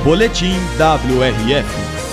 Boletim WRF.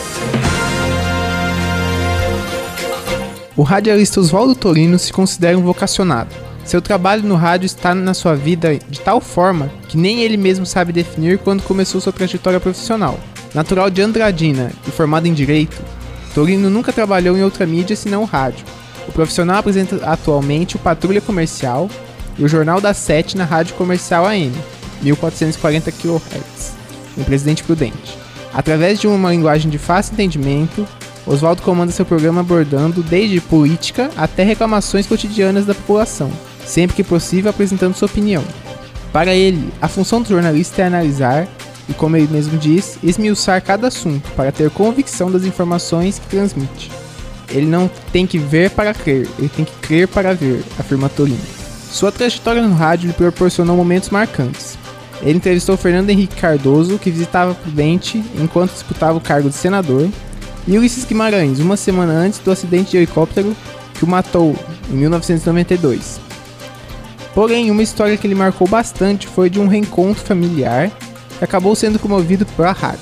O radialista Oswaldo Torino se considera um vocacionado. Seu trabalho no rádio está na sua vida de tal forma que nem ele mesmo sabe definir quando começou sua trajetória profissional. Natural de Andradina e formado em Direito, Torino nunca trabalhou em outra mídia senão o rádio. O profissional apresenta atualmente o Patrulha Comercial e o Jornal das 7 na Rádio Comercial AM, 1440 kHz, em Presidente Prudente. Através de uma linguagem de fácil entendimento, Oswaldo comanda seu programa abordando desde política até reclamações cotidianas da população, sempre que possível apresentando sua opinião. Para ele, a função do jornalista é analisar e, como ele mesmo diz, esmiuçar cada assunto para ter convicção das informações que transmite. Ele não tem que ver para crer, ele tem que crer para ver, afirma Torino. Sua trajetória no rádio lhe proporcionou momentos marcantes. Ele entrevistou Fernando Henrique Cardoso, que visitava Prudente enquanto disputava o cargo de senador, e Ulisses Guimarães, uma semana antes do acidente de helicóptero que o matou em 1992. Porém, uma história que ele marcou bastante foi de um reencontro familiar que acabou sendo promovido pela rádio.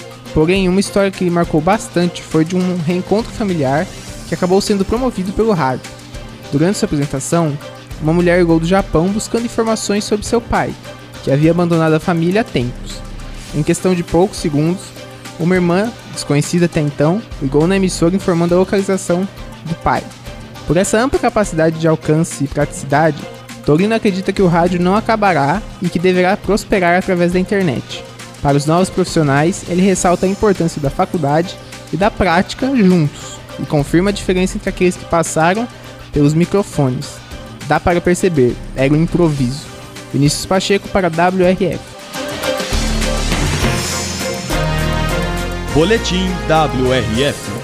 Durante sua apresentação, uma mulher ligou do Japão buscando informações sobre seu pai, que havia abandonado a família há tempos. Em questão de poucos segundos, uma irmã, desconhecida até então, ligou na emissora informando a localização do pai. Por essa ampla capacidade de alcance e praticidade, Torino acredita que o rádio não acabará e que deverá prosperar através da internet. Para os novos profissionais, ele ressalta a importância da faculdade e da prática juntos e confirma a diferença entre aqueles que passaram pelos microfones. Dá para perceber, era um improviso. Vinícius Pacheco para a WRF. Boletim WRF.